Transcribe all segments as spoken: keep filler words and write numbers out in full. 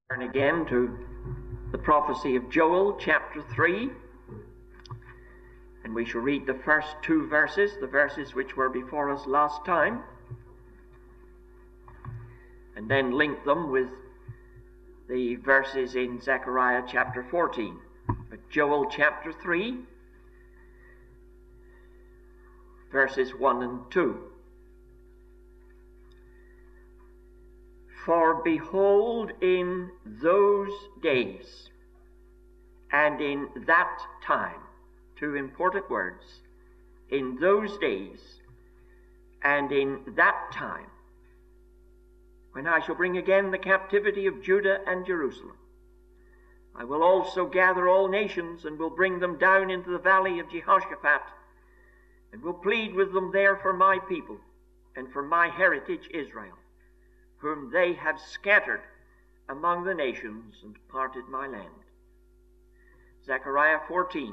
Turn again to the prophecy of Joel, chapter three. And we shall read the first two verses, the verses which were before us last time, and then link them with the verses in Zechariah chapter fourteen. But Joel chapter three, verses one and two. For behold, in those days and in that time, two important words, in those days and in that time, when I shall bring again the captivity of Judah and Jerusalem, I will also gather all nations and will bring them down into the valley of Jehoshaphat, and will plead with them there for my people and for my heritage Israel, whom they have scattered among the nations and parted my land. Zechariah fourteen.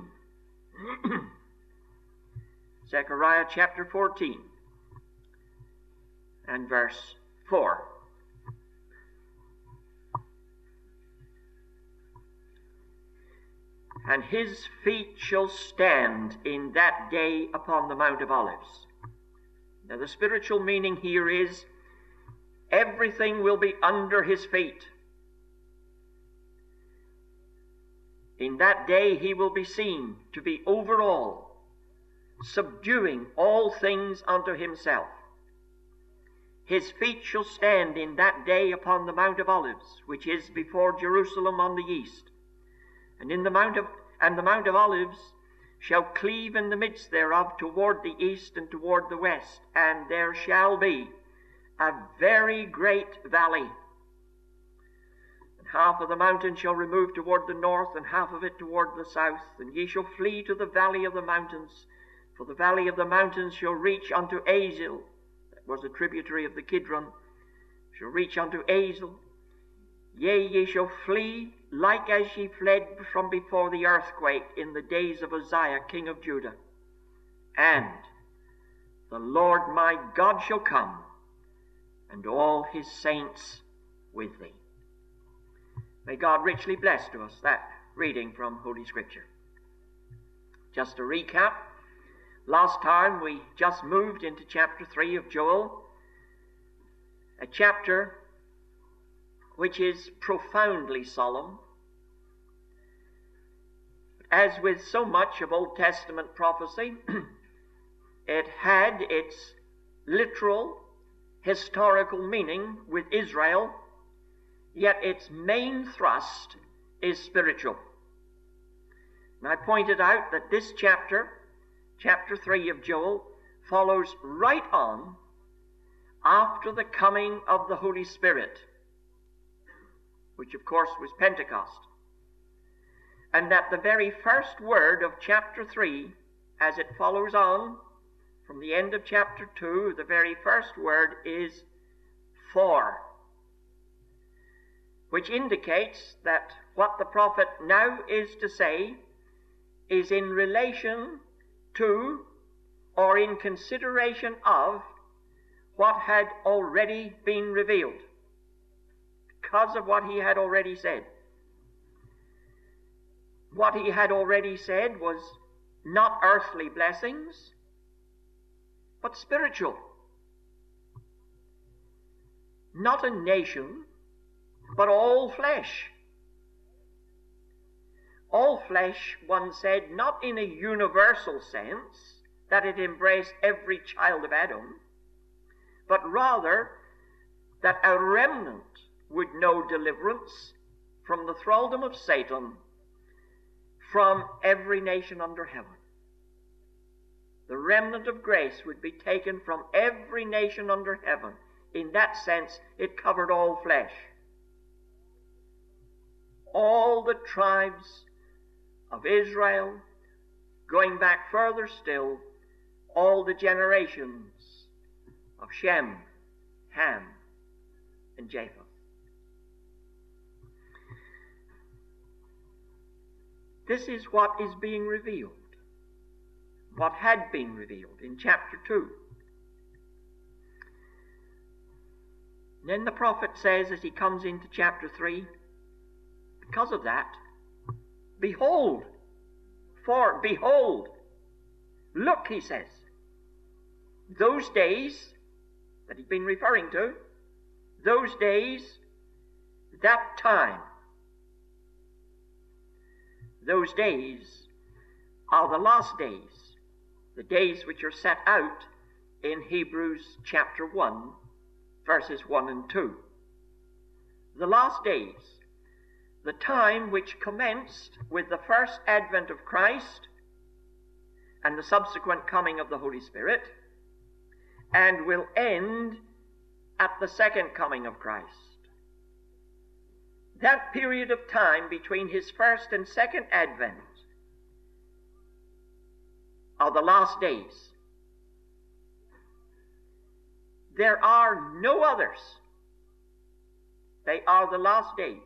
Zechariah chapter fourteen and verse four. And his feet shall stand in that day upon the Mount of Olives. Now the spiritual meaning here is everything will be under his feet. In that day he will be seen to be over all, subduing all things unto himself. His feet shall stand in that day upon the Mount of Olives, which is before Jerusalem on the east. And in the Mount of and the Mount of Olives shall cleave in the midst thereof toward the east and toward the west, and there shall be a very great valley. And half of the mountain shall remove toward the north, and half of it toward the south. And ye shall flee to the valley of the mountains, for the valley of the mountains shall reach unto Azel, that was a tributary of the Kidron, shall reach unto Azel. Yea, ye shall flee like as ye fled from before the earthquake in the days of Uzziah king of Judah. And the Lord my God shall come, and all his saints with thee. May God richly bless to us that reading from Holy Scripture. Just to recap, last time we just moved into chapter three of Joel, a chapter which is profoundly solemn. As with so much of Old Testament prophecy, it had its literal historical meaning with Israel, yet its main thrust is spiritual. And I pointed out that this chapter, chapter three of Joel, follows right on after the coming of the Holy Spirit, which of course was Pentecost. And that the very first word of chapter three, as it follows on from the end of chapter two, the very first word is for, which indicates that what the prophet now is to say is in relation to or in consideration of what had already been revealed, because of what he had already said. What he had already said was not earthly blessings, but spiritual. Not a nation, but all flesh. All flesh, one said, not in a universal sense, that it embraced every child of Adam, but rather that a remnant would know deliverance from the thraldom of Satan from every nation under heaven. The remnant of grace would be taken from every nation under heaven. In that sense, it covered all flesh. All the tribes of Israel, going back further still, all the generations of Shem, Ham, and Japheth. This is what is being revealed, what had been revealed in chapter two. Then the prophet says, as he comes into chapter three, Because of that, behold, for behold, look, he says, those days that he's been referring to, those days, that time, those days are the last days, the days which are set out in Hebrews chapter one, verses one and two. The last days, the time which commenced with the first advent of Christ and the subsequent coming of the Holy Spirit, and will end at the second coming of Christ. That period of time between his first and second advent are the last days. There are no others. They are the last days.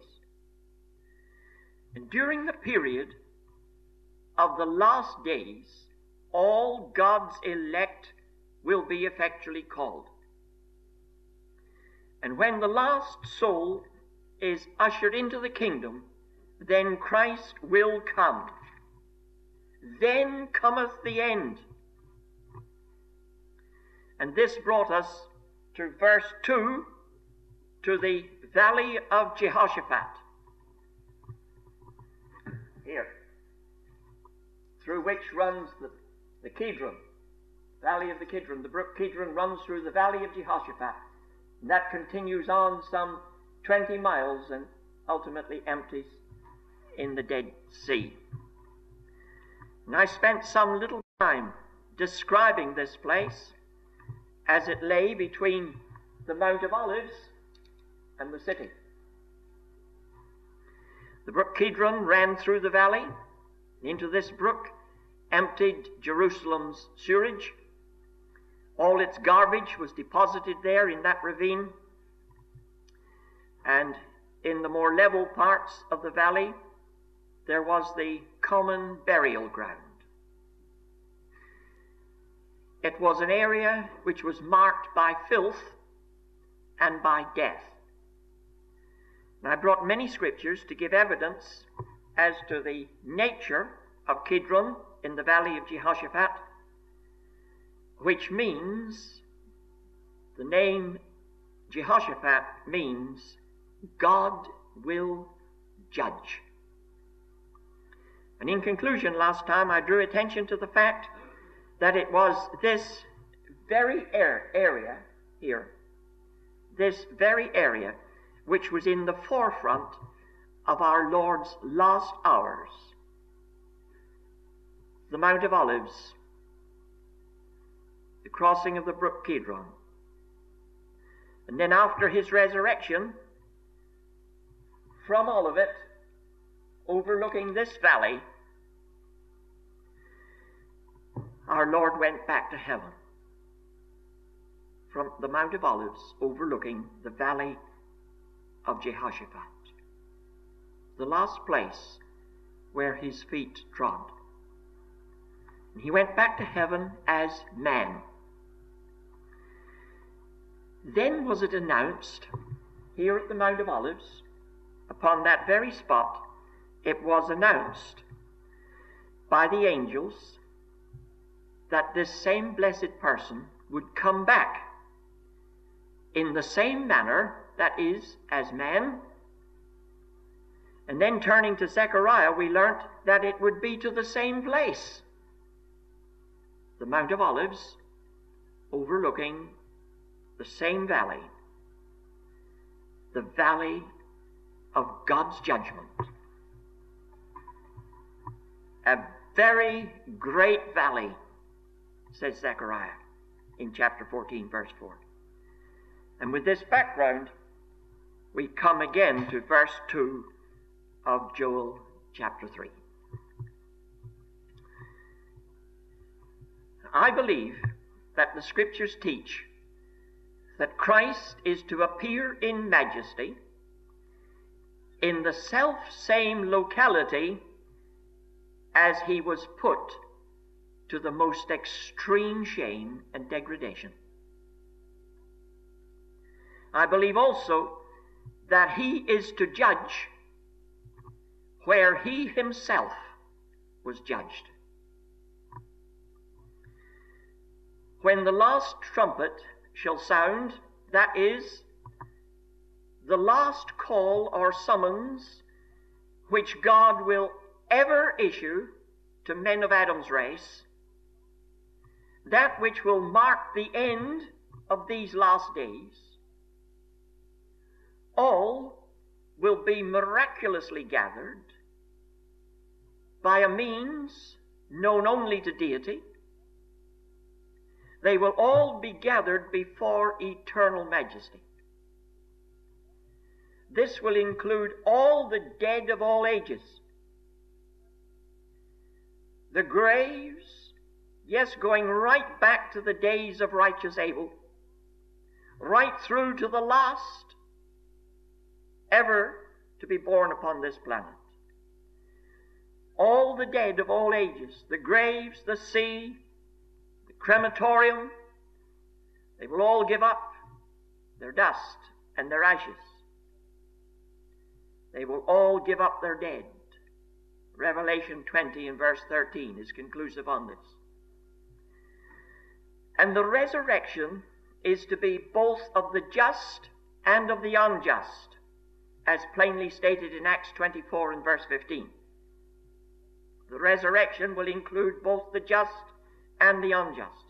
And during the period of the last days, all God's elect will be effectually called. And when the last soul is ushered into the kingdom, then Christ will come. Then cometh the end. And this brought us to verse two, to the valley of Jehoshaphat. Here, through which runs the, the Kidron, valley of the Kidron. The brook Kidron runs through the valley of Jehoshaphat. And that continues on some twenty miles and ultimately empties in the Dead Sea. And I spent some little time describing this place as it lay between the Mount of Olives and the city. The brook Kidron ran through the valley. Into this brook emptied Jerusalem's sewage. All its garbage was deposited there in that ravine. And in the more level parts of the valley, there was the common burial ground. It was an area which was marked by filth and by death. And I brought many scriptures to give evidence as to the nature of Kidron in the valley of Jehoshaphat, which means, the name Jehoshaphat means God will judge. And in conclusion, last time I drew attention to the fact that it was this very area here, this very area, which was in the forefront of our Lord's last hours. The Mount of Olives, the crossing of the brook Kidron. And then after his resurrection, from Olivet, overlooking this valley, our Lord went back to heaven. From the Mount of Olives, overlooking the valley of Jehoshaphat, the last place where his feet trod. And he went back to heaven as man. Then was it announced here at the Mount of Olives, upon that very spot, it was announced by the angels that this same blessed person would come back in the same manner, that is, as man. And then turning to Zechariah, we learnt that it would be to the same place, the Mount of Olives, overlooking the same valley, the valley of God's judgment. A very great valley, says Zechariah in chapter fourteen, verse four. And with this background, we come again to verse two of Joel chapter three. I believe that the scriptures teach that Christ is to appear in majesty in the self-same locality as he was put to the most extreme shame and degradation. I believe also that he is to judge where he himself was judged. When the last trumpet shall sound, that is, the last call or summons which God will ever issue to men of Adam's race, that which will mark the end of these last days, all will be miraculously gathered by a means known only to deity. They will all be gathered before eternal majesty. This will include all the dead of all ages. The graves, yes, going right back to the days of righteous Abel, right through to the last ever to be born upon this planet. All the dead of all ages, the graves, the sea, the crematorium, they will all give up their dust and their ashes. They will all give up their dead. Revelation twenty and verse thirteen is conclusive on this. And the resurrection is to be both of the just and of the unjust, as plainly stated in Acts twenty-four and verse fifteen. The resurrection will include both the just and the unjust.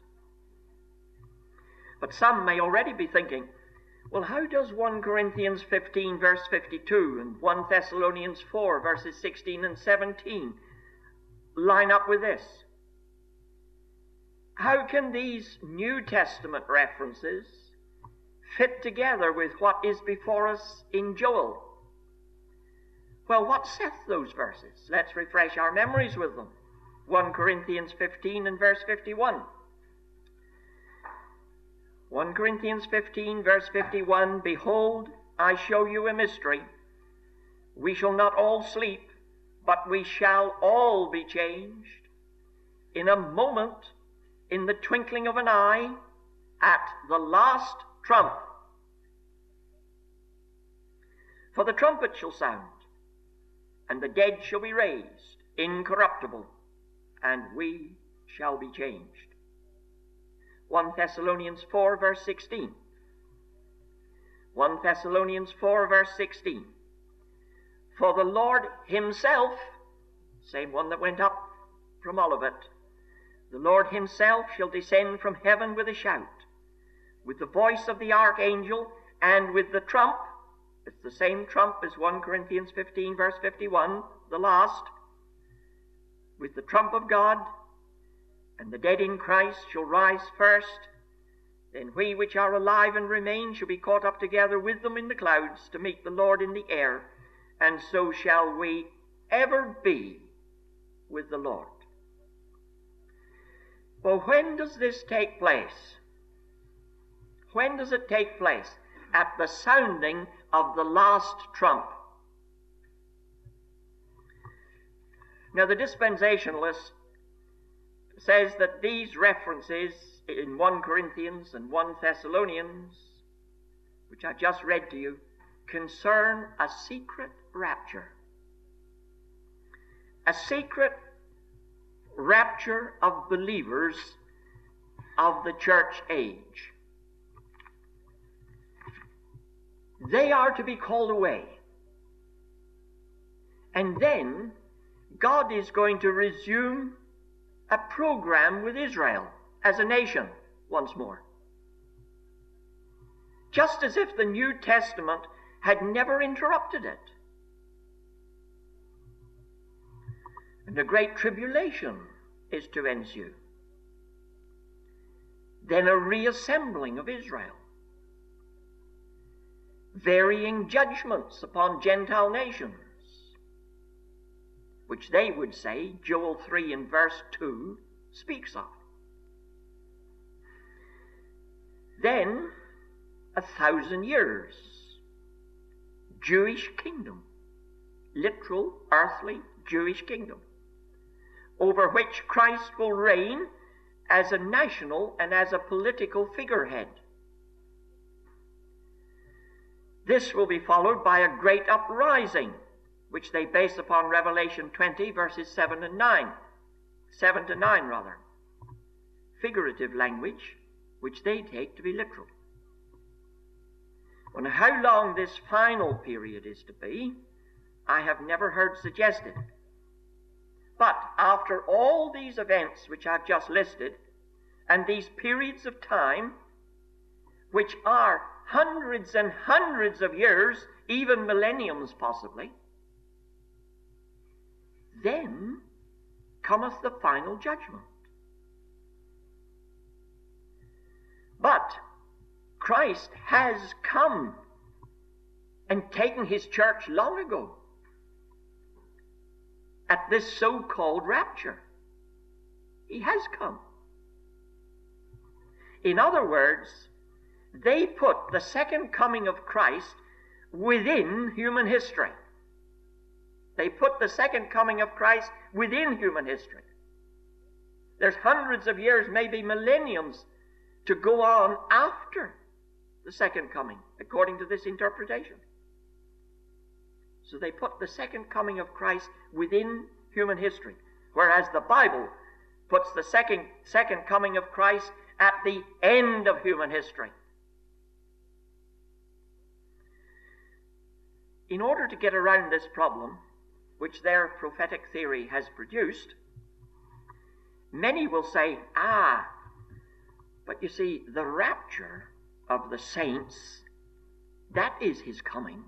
But some may already be thinking, well, how does First Corinthians fifteen verse fifty-two and First Thessalonians four verses sixteen and seventeen line up with this? How can these New Testament references fit together with what is before us in Joel? Well, what saith those verses? Let's refresh our memories with them. First Corinthians fifteen and verse fifty-one. First Corinthians fifteen verse fifty-one, Behold, I show you a mystery. We shall not all sleep, but we shall all be changed. In a moment, in the twinkling of an eye, at the last trump. For the trumpet shall sound, and the dead shall be raised, incorruptible, and we shall be changed. First Thessalonians four verse sixteen. First Thessalonians four verse sixteen. For the Lord himself, same one that went up from Olivet, the Lord himself shall descend from heaven with a shout, with the voice of the archangel, and with the trump. It's the same trump as First Corinthians fifteen verse fifty-one, the last. With the trump of God, and the dead in Christ shall rise first. Then we which are alive and remain shall be caught up together with them in the clouds to meet the Lord in the air, and so shall we ever be with the Lord. Well, when does this take place? When does it take place? At the sounding of the last trump. Now, the dispensationalist says that these references in First Corinthians and First Thessalonians, which I just read to you, concern a secret rapture. A secret rapture of believers of the church age. They are to be called away. And then God is going to resume a program with Israel as a nation once more. Just as if the New Testament had never interrupted it. And a great tribulation is to ensue. Then a reassembling of Israel. Varying judgments upon Gentile nations, which they would say Joel three and verse two speaks of. Then a thousand years, Jewish kingdom, literal, earthly Jewish kingdom, over which Christ will reign as a national and as a political figurehead. This will be followed by a great uprising which they base upon Revelation twenty, verses seven and nine. seven to nine, rather. Figurative language, which they take to be literal. Well, now, how long this final period is to be, I have never heard suggested. But after all these events which I've just listed, and these periods of time, which are hundreds and hundreds of years, even millenniums possibly, then cometh the final judgment. But Christ has come and taken his church long ago at this so-called rapture. He has come. In other words, they put the second coming of Christ within human history. They put the second coming of Christ within human history. There's hundreds of years, maybe millenniums, to go on after the second coming, according to this interpretation. So they put the second coming of Christ within human history, whereas the Bible puts the second, second coming of Christ at the end of human history. In order to get around this problem, which their prophetic theory has produced, many will say, ah, but you see, the rapture of the saints, that is his coming.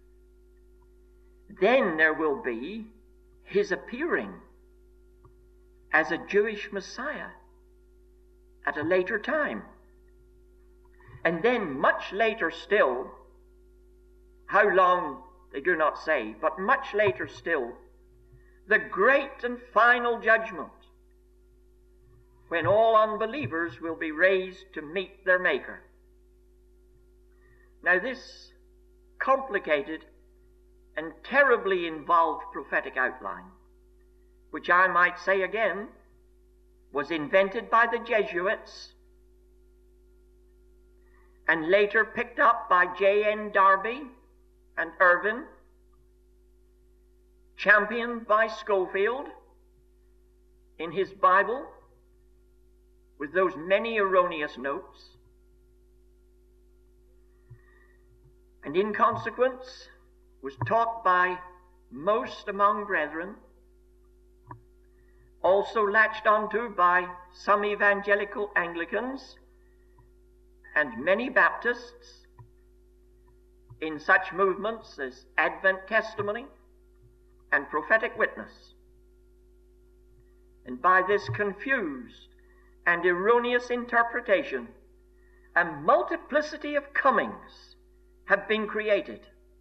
Then there will be his appearing as a Jewish Messiah at a later time. And then much later still, how long they do not say, but much later still, the great and final judgment, when all unbelievers will be raised to meet their Maker. Now this complicated and terribly involved prophetic outline, which I might say again, was invented by the Jesuits and later picked up by J N Darby and Irvin, championed by Schofield in his Bible, with those many erroneous notes, and in consequence was taught by most among brethren, also latched onto by some evangelical Anglicans and many Baptists in such movements as Advent Testimony and Prophetic Witness. And by this confused and erroneous interpretation, a multiplicity of comings have been created.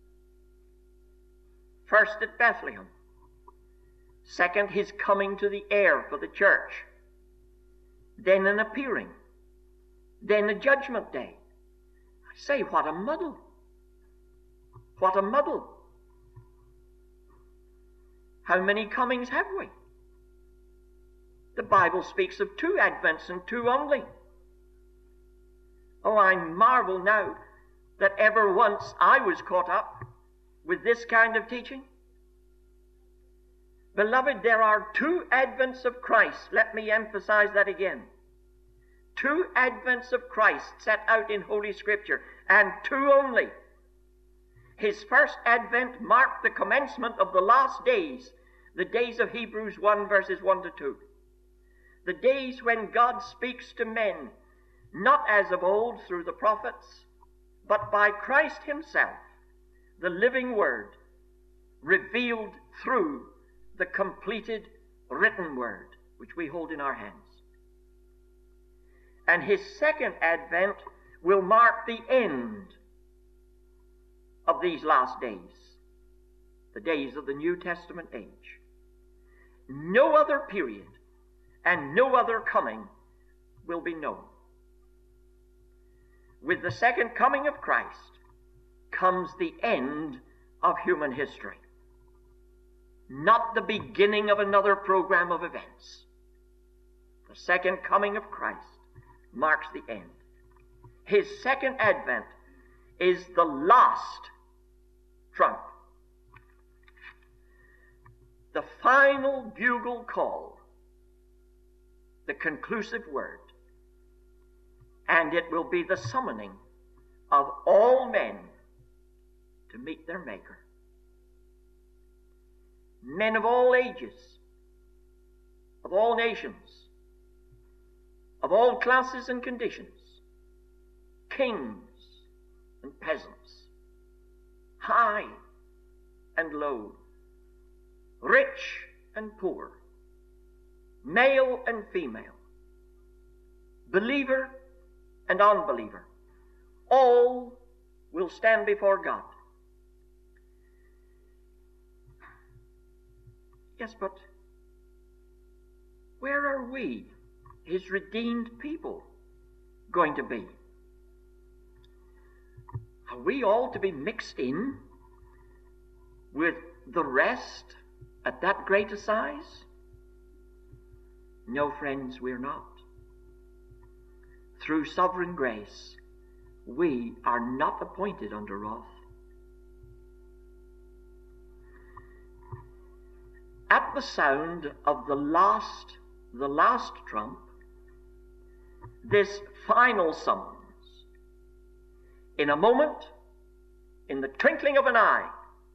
First at Bethlehem, second his coming to the air for the church, then an appearing, then a judgment day. I say, what a muddle! What a muddle! How many comings have we? The Bible speaks of two advents and two only. Oh, I marvel now that ever once I was caught up with this kind of teaching. Beloved, there are two advents of Christ. Let me emphasize that again. Two advents of Christ set out in Holy Scripture, and two only. His first advent marked the commencement of the last days, the days of Hebrews one, verses one to two. The days when God speaks to men, not as of old through the prophets, but by Christ himself, the living Word, revealed through the completed written Word, which we hold in our hands. And his second advent will mark the end of these last days, the days of the New Testament age. No other period and no other coming will be known. With the second coming of Christ comes the end of human history, not the beginning of another program of events. The second coming of Christ marks the end. His second advent is the last trump. the final bugle call, the conclusive word, and it will be the summoning of all men to meet their Maker. Men of all ages, of all nations, of all classes and conditions, kings and peasants, high and low, rich and poor, male and female, believer and unbeliever, all will stand before God. Yes, but where are we, His redeemed people, going to be? Are we all to be mixed in with the rest at that great assize? No, friends, we're not. Through sovereign grace, we are not appointed unto wrath. At the sound of the last, the last trump, this final summons, in a moment, in the twinkling of an eye,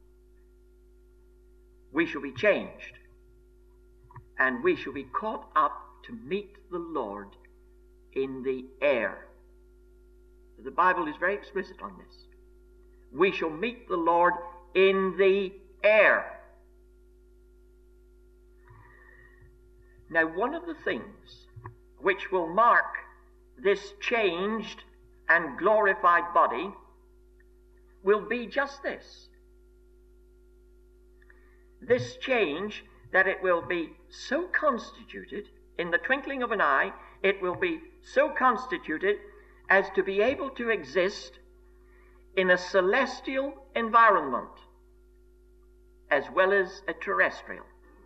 we shall be changed, and we shall be caught up to meet the Lord in the air. The Bible is very explicit on this. We shall meet the Lord in the air. Now, one of the things which will mark this changed and glorified body will be just this. This change, that it will be so constituted, in the twinkling of an eye, it will be so constituted as to be able to exist in a celestial environment as well as a terrestrial.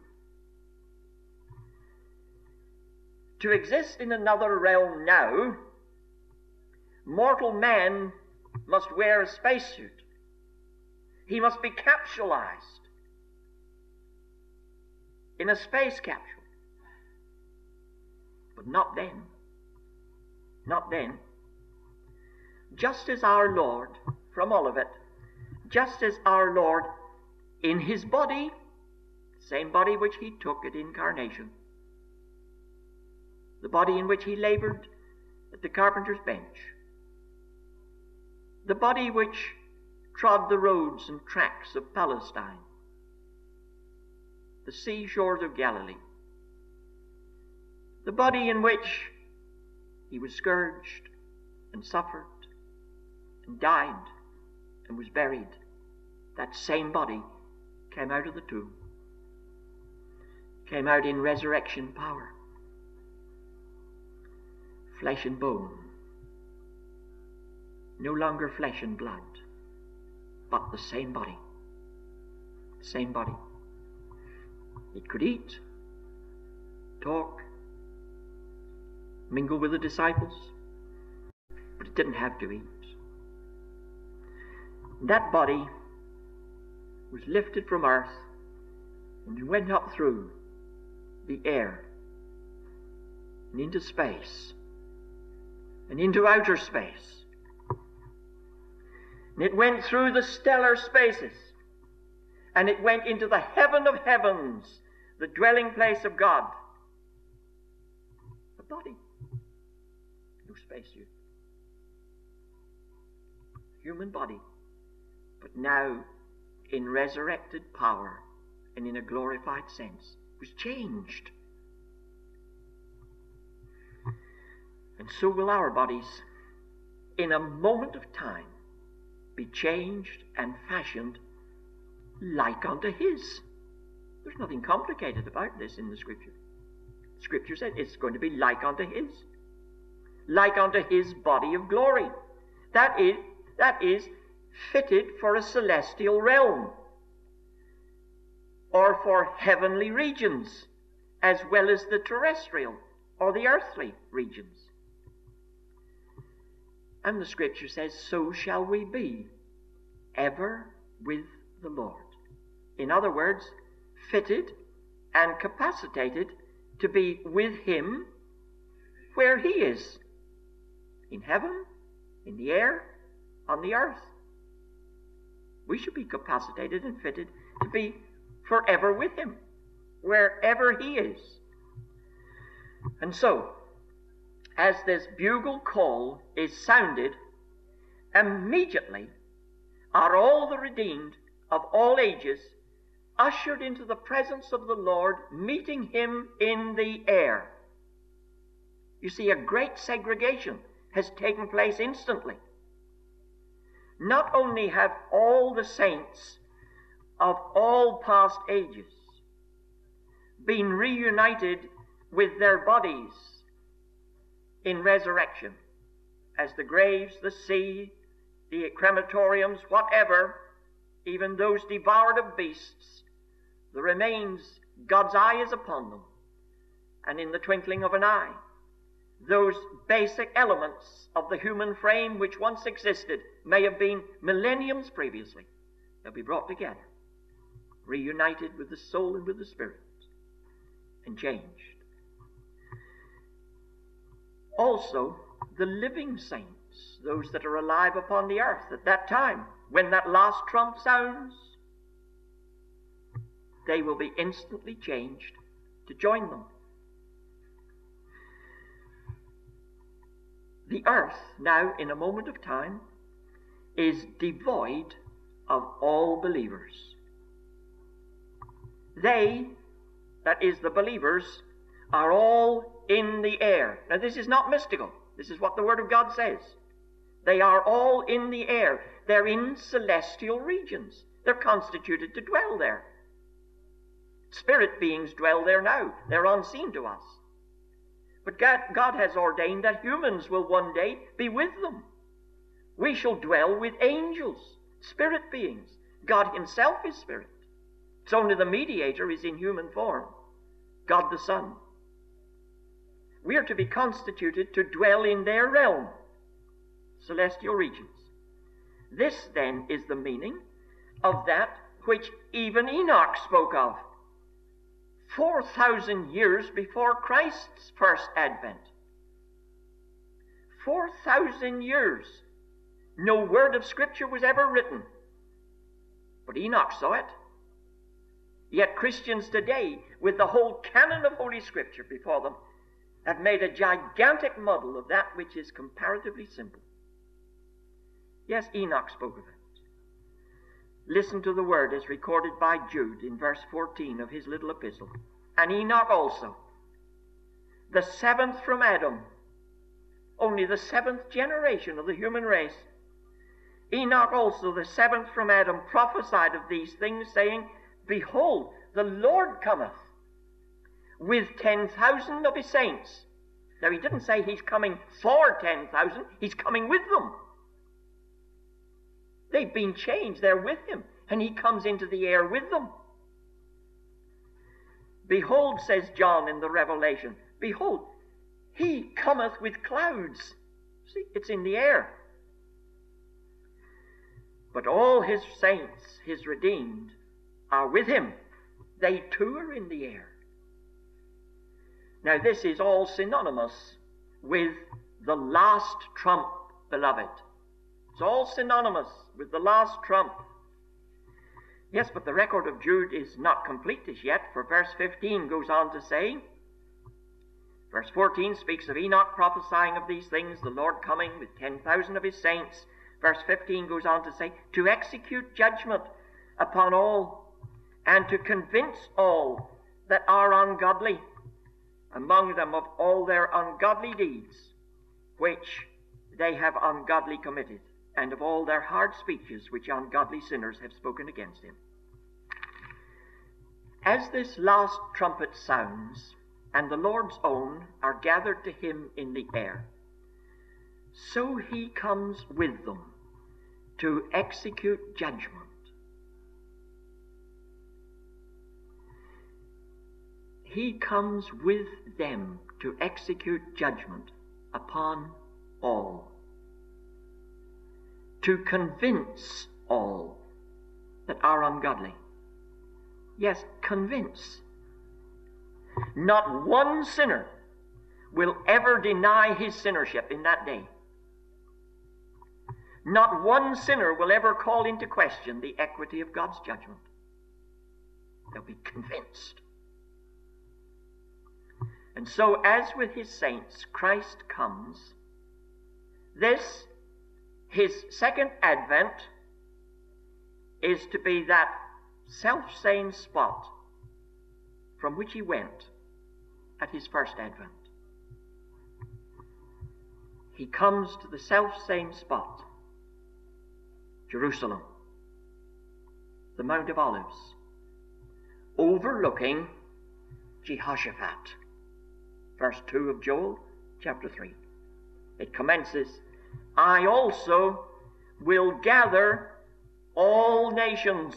To exist in another realm now, mortal man must wear a spacesuit. He must be capsulized in a space capsule. But not then. Not then. Just as our Lord, from Olivet, just as our Lord in His body, same body which He took at incarnation, the body in which He labored at the carpenter's bench, the body which trod the roads and tracks of Palestine, the seashores of Galilee, the body in which He was scourged and suffered and died and was buried, that same body came out of the tomb, came out in resurrection power, flesh and bone, no longer flesh and blood, but the same body, same body. It could eat, talk, mingle with the disciples, but it didn't have to eat. That body was lifted from earth and went up through the air and into space and into outer space. And it went through the stellar spaces, and it went into the heaven of heavens, the dwelling place of God. A body, no spacesuit. Human body, but now in resurrected power and in a glorified sense, was changed. And so will our bodies, in a moment of time, be changed and fashioned like unto His. There's nothing complicated about this in the Scripture. Scripture said it's going to be like unto His. Like unto His body of glory. That is, that is fitted for a celestial realm, or for heavenly regions, as well as the terrestrial or the earthly regions. And the Scripture says, so shall we be ever with the Lord. In other words, fitted and capacitated to be with him where he is, in heaven, in the air, on the earth. We should be capacitated and fitted to be forever with him, wherever he is. And so, as this bugle call is sounded, immediately are all the redeemed of all ages ushered into the presence of the Lord, meeting him in the air. You see, a great segregation has taken place instantly. Not only have all the saints of all past ages been reunited with their bodies in resurrection, as the graves, the sea, the crematoriums, whatever, even those devoured of beasts, the remains, God's eye is upon them, and in the twinkling of an eye, those basic elements of the human frame which once existed, may have been millenniums previously, they'll be brought together, reunited with the soul and with the spirit, and changed. Also, the living saints, those that are alive upon the earth at that time, when that last trump sounds, they will be instantly changed to join them. The earth now, in a moment of time, is devoid of all believers. They, that is the believers, are all in the air. Now this is not mystical. This is what the Word of God says. They are all in the air. They're in celestial regions. They're constituted to dwell there. Spirit beings dwell there now. They're unseen to us. But God, God has ordained that humans will one day be with them. We shall dwell with angels, spirit beings. God himself is spirit. It's only the mediator is in human form, God the Son. We are to be constituted to dwell in their realm, celestial regions. This, then, is the meaning of that which even Enoch spoke of four thousand years before Christ's first advent. Four thousand years. No word of Scripture was ever written. But Enoch saw it. Yet Christians today, with the whole canon of Holy Scripture before them, have made a gigantic muddle of that which is comparatively simple. Yes, Enoch spoke of it. Listen to the word as recorded by Jude in verse fourteen of his little epistle. And Enoch also, the seventh from Adam, only the seventh generation of the human race. Enoch also, the seventh from Adam, prophesied of these things, saying, Behold, the Lord cometh with ten thousand of his saints. Now he didn't say he's coming for ten thousand, he's coming with them. They've been changed, they're with him, and he comes into the air with them. Behold, says John in the Revelation, behold, he cometh with clouds. See, it's in the air. But all his saints, his redeemed, are with him. They too are in the air. Now this is all synonymous with the last trump, beloved. It's all synonymous with the last trump. Yes, but the record of Jude is not complete as yet, for verse fifteen goes on to say, verse fourteen speaks of Enoch prophesying of these things, the Lord coming with ten thousand of his saints. Verse fifteen goes on to say, to execute judgment upon all, and to convince all that are ungodly, among them of all their ungodly deeds, which they have ungodly committed, and of all their hard speeches which ungodly sinners have spoken against him. As this last trumpet sounds, and the Lord's own are gathered to him in the air, so he comes with them to execute judgment. He comes with them to execute judgment upon all, to convince all that are ungodly. Yes, convince. Not one sinner will ever deny his sinnership in that day. Not one sinner will ever call into question the equity of God's judgment. They'll be convinced. And so, as with his saints, Christ comes. This, his second advent, is to be that self-same spot from which he went at his first advent. He comes to the self-same spot, Jerusalem, the Mount of Olives, overlooking Jehoshaphat. Verse two of Joel, chapter three. It commences, I also will gather all nations,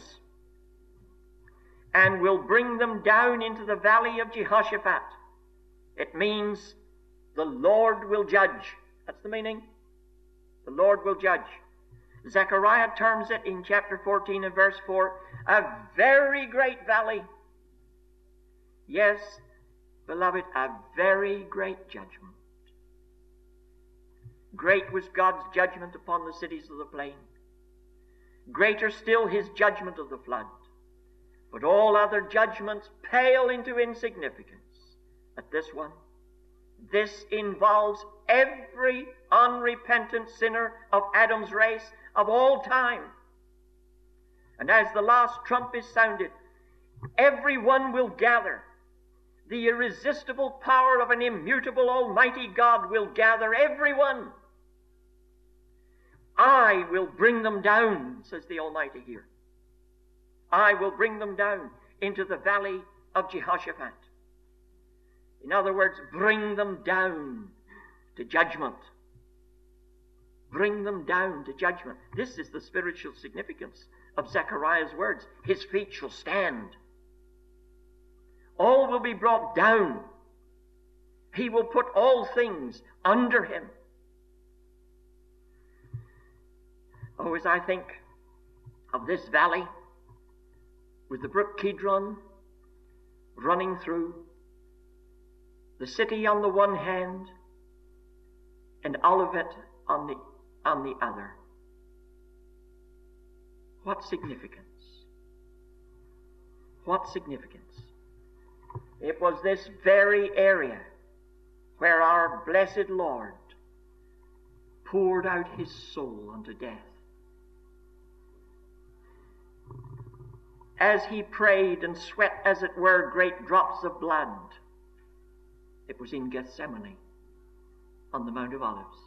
and will bring them down into the valley of Jehoshaphat. It means the Lord will judge. That's the meaning. The Lord will judge. Zechariah terms it in chapter fourteen and verse four, a very great valley. Yes, beloved, a very great judgment. Great was God's judgment upon the cities of the plain. Greater still his judgment of the flood. But all other judgments pale into insignificance at this one. This involves every unrepentant sinner of Adam's race of all time. And as the last trump is sounded, everyone will gather. The irresistible power of an immutable Almighty God will gather everyone. I will bring them down, says the Almighty here. I will bring them down into the valley of Jehoshaphat. In other words, bring them down to judgment. Bring them down to judgment. This is the spiritual significance of Zechariah's words. His feet shall stand. All will be brought down. He will put all things under him. Oh, as I think of this valley with the brook Kidron running through, the city on the one hand and Olivet on the, on the other. What significance? What significance? It was this very area where our blessed Lord poured out his soul unto death. As he prayed and sweat, as it were, great drops of blood, it was in Gethsemane on the Mount of Olives.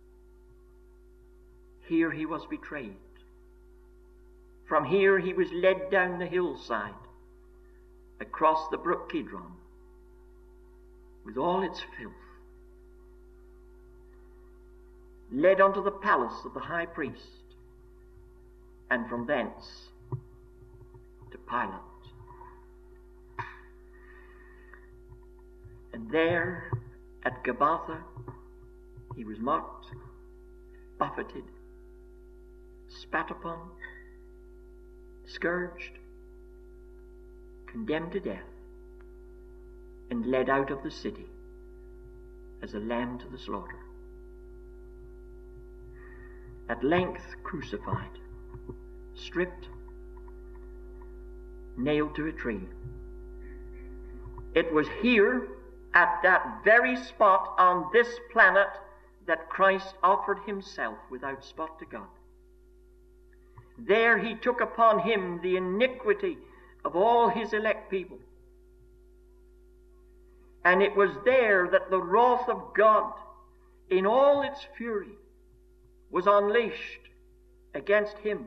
Here he was betrayed. From here he was led down the hillside, across the brook Kidron, with all its filth, led unto the palace of the high priest, and from thence to Pilate. And there at Gabbatha he was mocked, buffeted, spat upon, scourged, condemned to death, and led out of the city as a lamb to the slaughter. At length crucified, stripped, nailed to a tree. It was here, at that very spot on this planet, that Christ offered himself without spot to God. There he took upon him the iniquity of all his elect people. And it was there that the wrath of God, in all its fury, was unleashed against him.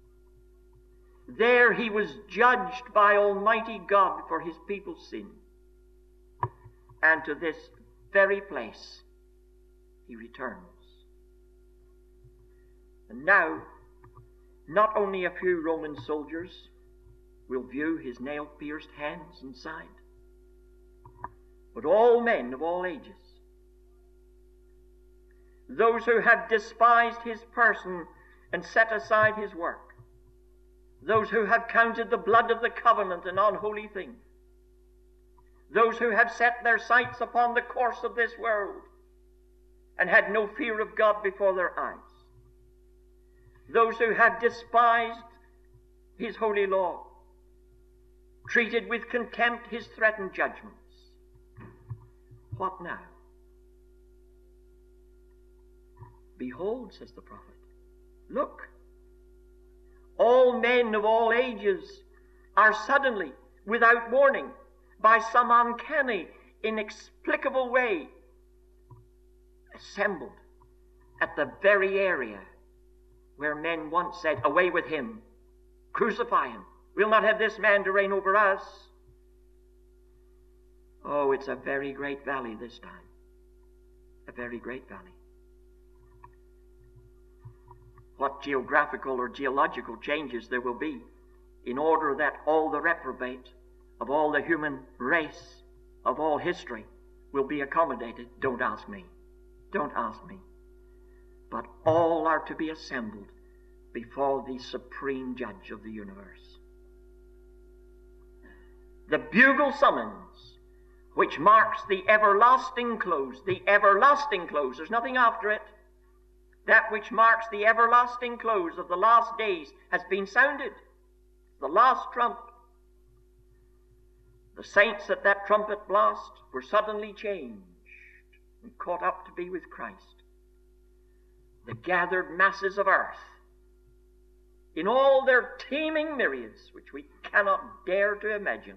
There he was judged by Almighty God for his people's sin. And to this very place he returns. And now, not only a few Roman soldiers will view his nail-pierced hands and side, but all men of all ages. Those who have despised his person and set aside his work, those who have counted the blood of the covenant an unholy thing, those who have set their sights upon the course of this world and had no fear of God before their eyes, those who have despised his holy law, treated with contempt his threatened judgments. What now? Behold, says the prophet, look, all men of all ages are suddenly, without warning, by some uncanny, inexplicable way, assembled at the very area where men once said, away with him, crucify him, we'll not have this man to reign over us. Oh, it's a very great valley this time. A very great valley. What geographical or geological changes there will be in order that all the reprobate of all the human race, of all history, will be accommodated, don't ask me. Don't ask me. But all are to be assembled before the supreme judge of the universe. The bugle summons, which marks the everlasting close, the everlasting close, there's nothing after it. That which marks the everlasting close of the last days has been sounded. The last trump. The saints at that trumpet blast were suddenly changed and caught up to be with Christ. The gathered masses of earth, in all their teeming myriads, which we cannot dare to imagine,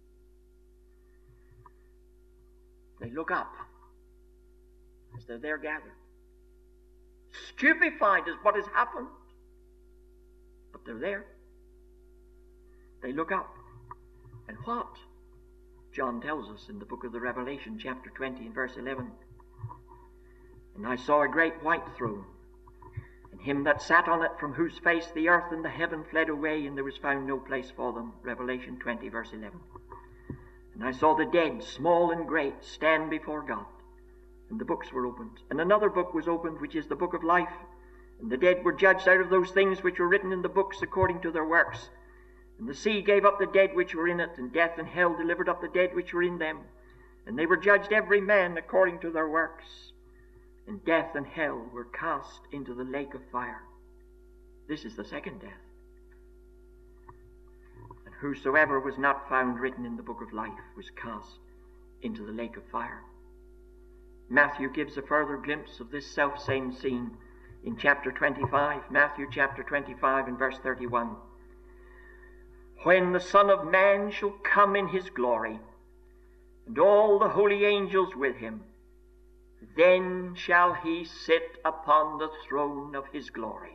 they look up as they're there gathered, stupefied as what has happened, but they're there. They look up, and what? John tells us in the book of the Revelation, chapter twenty and verse eleven, and I saw a great white throne, and him that sat on it, from whose face the earth and the heaven fled away, and there was found no place for them. Revelation twenty, verse eleven. And I saw the dead, small and great, stand before God, and the books were opened. And another book was opened, which is the book of life. And the dead were judged out of those things which were written in the books according to their works. And the sea gave up the dead which were in it, and death and hell delivered up the dead which were in them. And they were judged every man according to their works. And death and hell were cast into the lake of fire. This is the second death. And whosoever was not found written in the book of life was cast into the lake of fire. Matthew gives a further glimpse of this self-same scene in chapter twenty-five. Matthew chapter twenty-five and verse thirty-one. When the Son of Man shall come in his glory, and all the holy angels with him, then shall he sit upon the throne of his glory.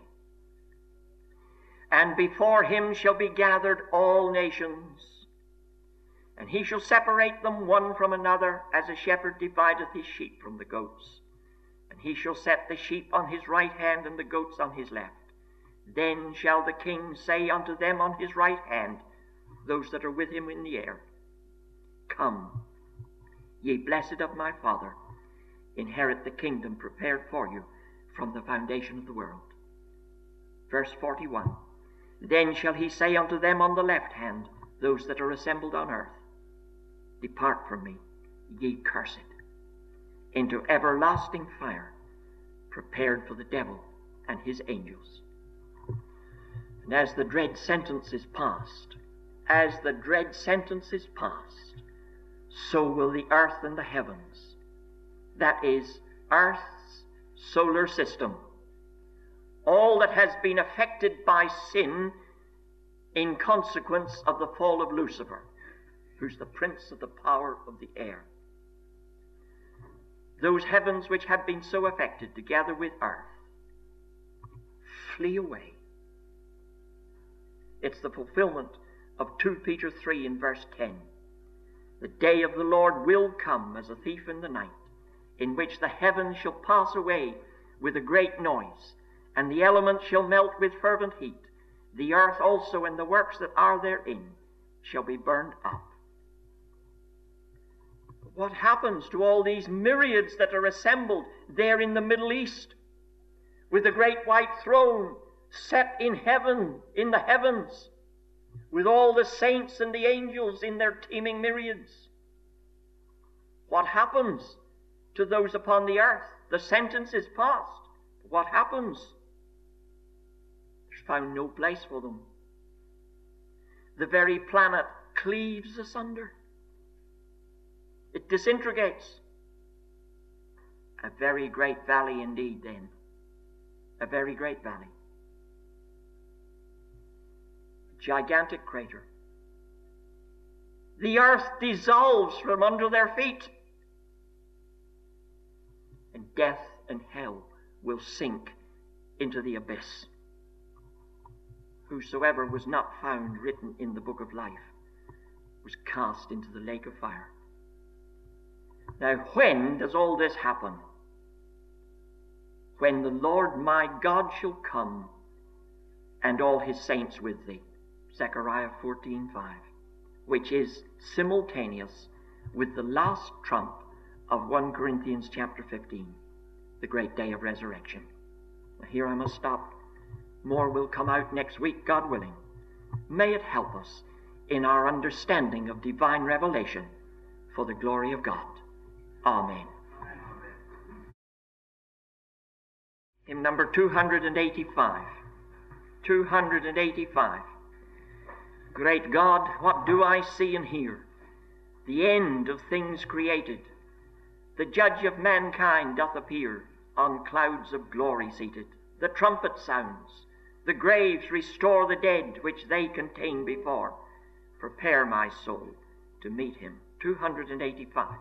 And before him shall be gathered all nations, and he shall separate them one from another, as a shepherd divideth his sheep from the goats. And he shall set the sheep on his right hand, and the goats on his left. Then shall the King say unto them on his right hand, those that are with him in the air, Come, ye blessed of my Father, inherit the kingdom prepared for you from the foundation of the world. Verse forty-one. Then shall he say unto them on the left hand, those that are assembled on earth, Depart from me, ye cursed, into everlasting fire, prepared for the devil and his angels. And as the dread sentence is passed, as the dread sentence is passed, so will the earth and the heavens, that is, earth's solar system, all that has been affected by sin in consequence of the fall of Lucifer, who's the prince of the power of the air. Those heavens which have been so affected, together with earth, flee away. It's the fulfillment of Second Peter three in verse ten. The day of the Lord will come as a thief in the night, in which the heavens shall pass away with a great noise, and the elements shall melt with fervent heat. The earth also and the works that are therein shall be burned up. What happens to all these myriads that are assembled there in the Middle East, with the great white throne set in heaven, in the heavens, with all the saints and the angels in their teeming myriads. What happens to those upon the earth? The sentence is passed. What happens? There's found no place for them. The very planet cleaves asunder. It disintegrates. A very great valley indeed, then. A very great valley. A gigantic crater. The earth dissolves from under their feet. And death and hell will sink into the abyss. Whosoever was not found written in the book of life was cast into the lake of fire. Now, when does all this happen? When the Lord my God shall come, and all his saints with thee. Zechariah fourteen five, which is simultaneous with the last trump of First Corinthians chapter fifteen, the great day of resurrection. Now, here I must stop. More will come out next week, God willing. May it help us in our understanding of divine revelation for the glory of God. Amen. Hymn number two eighty-five. two eighty-five. Great God, what do I see and hear? The end of things created. The judge of mankind doth appear, on clouds of glory seated. The trumpet sounds. The graves restore the dead which they contain before. Prepare my soul to meet him. two eighty-five.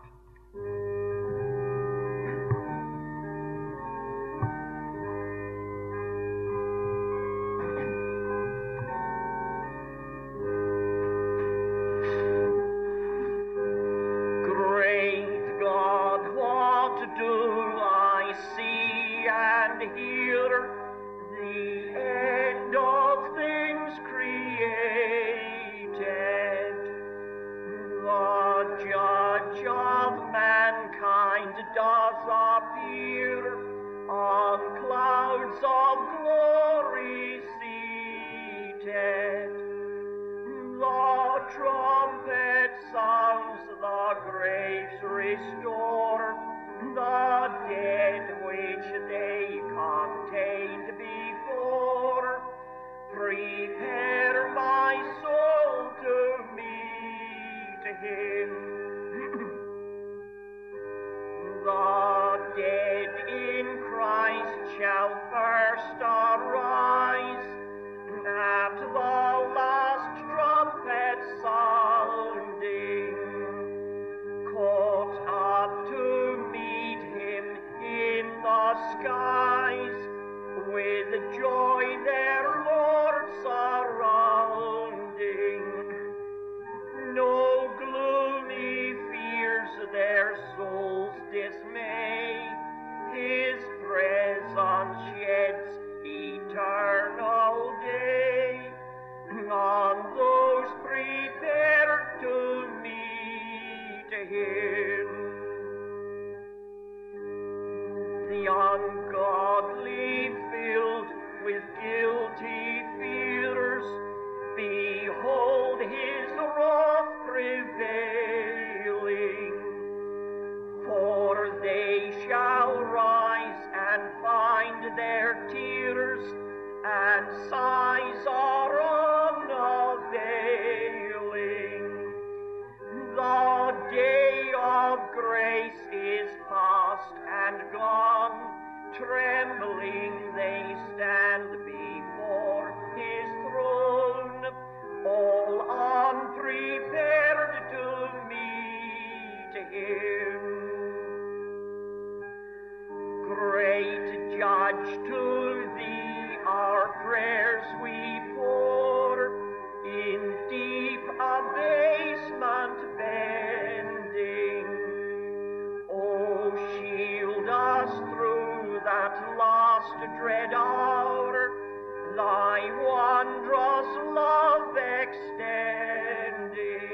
Thy wondrous love extending.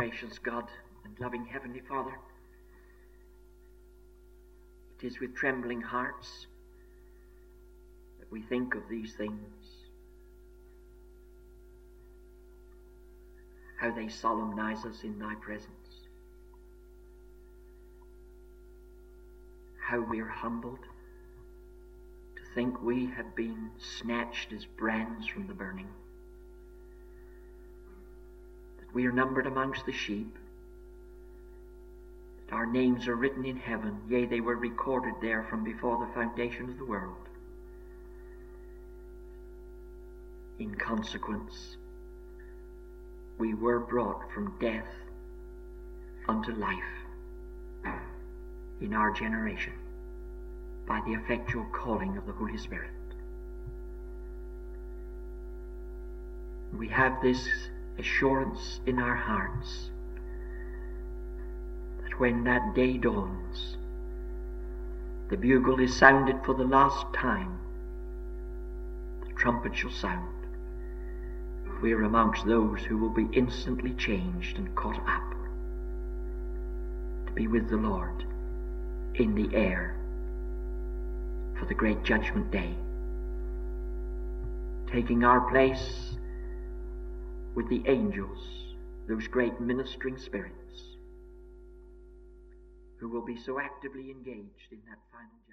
gracious God and loving Heavenly Father, it is with trembling hearts that we think of these things, how they solemnize us in Thy presence, how we are humbled to think we have been snatched as brands from the burning, that we are numbered amongst the sheep, that our names are written in heaven, yea, they were recorded there from before the foundation of the world. In consequence, we were brought from death unto life in our generation by the effectual calling of the Holy Spirit. We have this assurance in our hearts that when that day dawns, the bugle is sounded for the last time, the trumpet shall sound. We are amongst those who will be instantly changed and caught up to be with the Lord in the air for the great judgment day, taking our place with the angels, those great ministering spirits who will be so actively engaged in that final judgment.